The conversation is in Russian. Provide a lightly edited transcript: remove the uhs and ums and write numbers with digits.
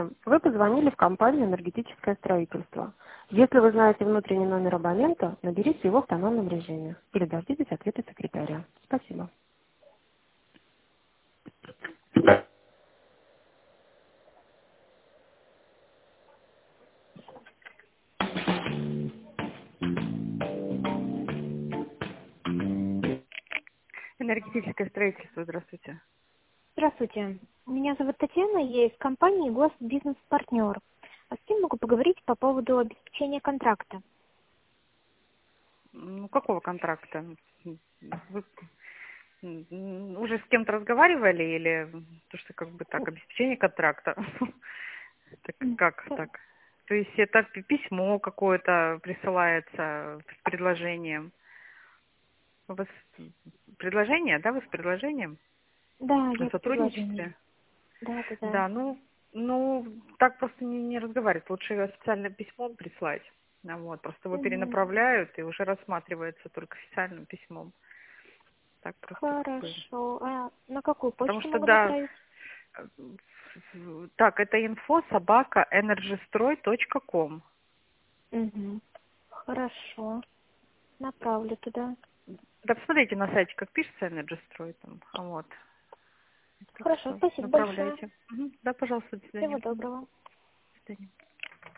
Вы позвонили в компанию «Энергетическое строительство». Если вы знаете внутренний номер абонента, наберите его в тональном режиме или дождитесь ответа секретаря. Спасибо. Энергетическое строительство, здравствуйте. Здравствуйте. Меня зовут Татьяна, я из компании «Глаз Бизнес Партнер». А с кем могу поговорить по поводу обеспечения контракта? Ну, какого контракта? Вы уже с кем-то разговаривали или то, что как бы так, обеспечение контракта? Так М, как х- так? То есть это письмо какое-то присылается с предложением? У вас предложение, да, вы с предложением Да, о я с предложением. сотрудничестве? Да, да, да. Да, ну, так просто не разговаривать. Лучше официальное письмо прислать. Ну, вот, просто его Мгм. перенаправляют и уже рассматривается только официальным письмом. Так просто как бы. Хорошо. А на какую Потому почту что, могу да, направить? э, так, это info собака energystroy.com. Угу. Хорошо. Направлю туда. Да, посмотрите на сайте, как пишется Energystroy там. А вот. Так Хорошо, что спасибо большое. направляйте. Мгм. Да, пожалуйста, до Всего свидания. Мгм. доброго. До свидания.